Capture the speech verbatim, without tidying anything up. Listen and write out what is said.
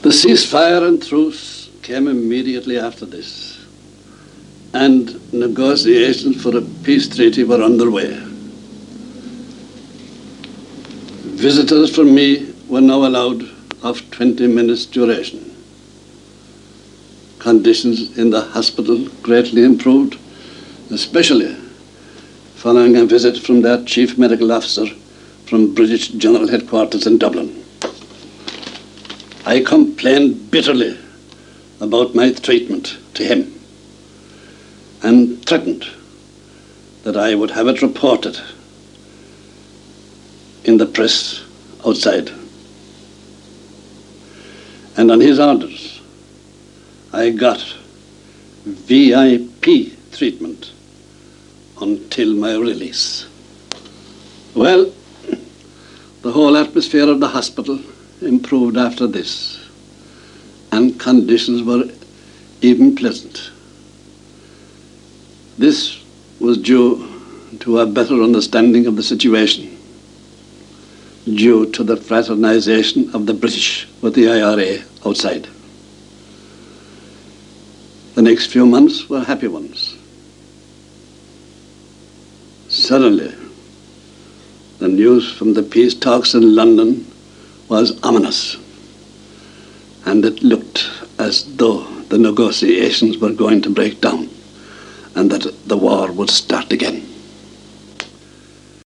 The ceasefire and truce came immediately after this, and negotiations for a peace treaty were underway. Visitors from me were now allowed of twenty minutes duration. Conditions in the hospital greatly improved, especially following a visit from their chief medical officer from British General Headquarters in Dublin. I complained bitterly about my treatment to him and threatened that I would have it reported in the press outside. And on his orders, I got V I P treatment until my release. Well, the whole atmosphere of the hospital improved after this, and conditions were even pleasant. This was due to a better understanding of the situation, due to the fraternization of the British with the I R A outside. The next few months were happy ones. Suddenly, the news from the peace talks in London was ominous, and it looked as though the negotiations were going to break down and that the war would start again.